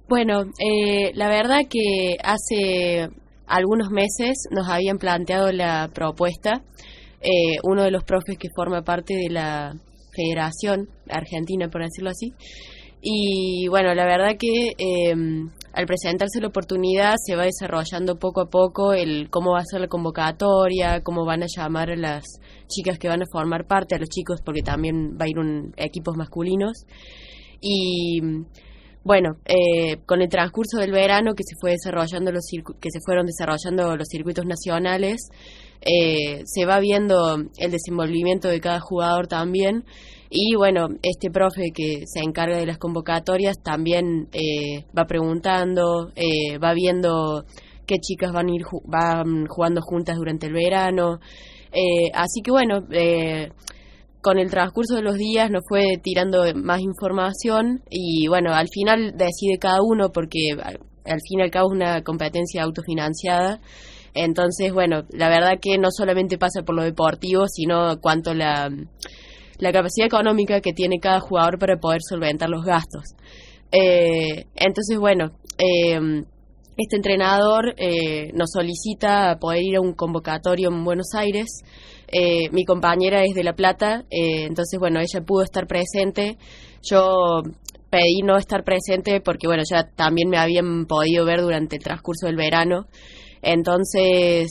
Bueno, la verdad que hace algunos meses nos habían planteado la propuesta, uno de los profes que forma parte de la Federación Argentina, por decirlo así, y bueno, la verdad que al presentarse la oportunidad se va desarrollando poco a poco el cómo va a ser la convocatoria, cómo van a llamar a las chicas que van a formar parte, a los chicos, porque también va a ir equipos masculinos. Y bueno, con el transcurso del verano que que se fueron desarrollando los circuitos nacionales, se va viendo el desenvolvimiento de cada jugador también. Y bueno, este profe que se encarga de las convocatorias también va preguntando, va viendo qué chicas van jugando juntas durante el verano. Así que bueno, con el transcurso de los días nos fue tirando más información y bueno, al final decide cada uno porque al fin y al cabo es una competencia autofinanciada. Entonces, bueno, la verdad que no solamente pasa por lo deportivo, sino cuanto la capacidad económica que tiene cada jugador para poder solventar los gastos. Entonces, bueno, este entrenador nos solicita poder ir a un convocatorio en Buenos Aires. Mi compañera es de La Plata, entonces, bueno, ella pudo estar presente. Yo pedí no estar presente porque, bueno, ya también me habían podido ver durante el transcurso del verano. Entonces,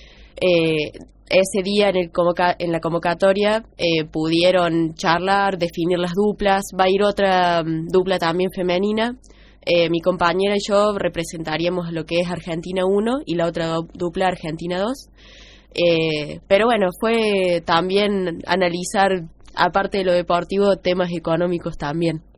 ese día en la convocatoria pudieron charlar, definir las duplas. Va a ir otra dupla también femenina. Mi compañera y yo representaríamos lo que es Argentina 1 y la otra dupla Argentina 2. Pero bueno, fue también analizar, aparte de lo deportivo, temas económicos también.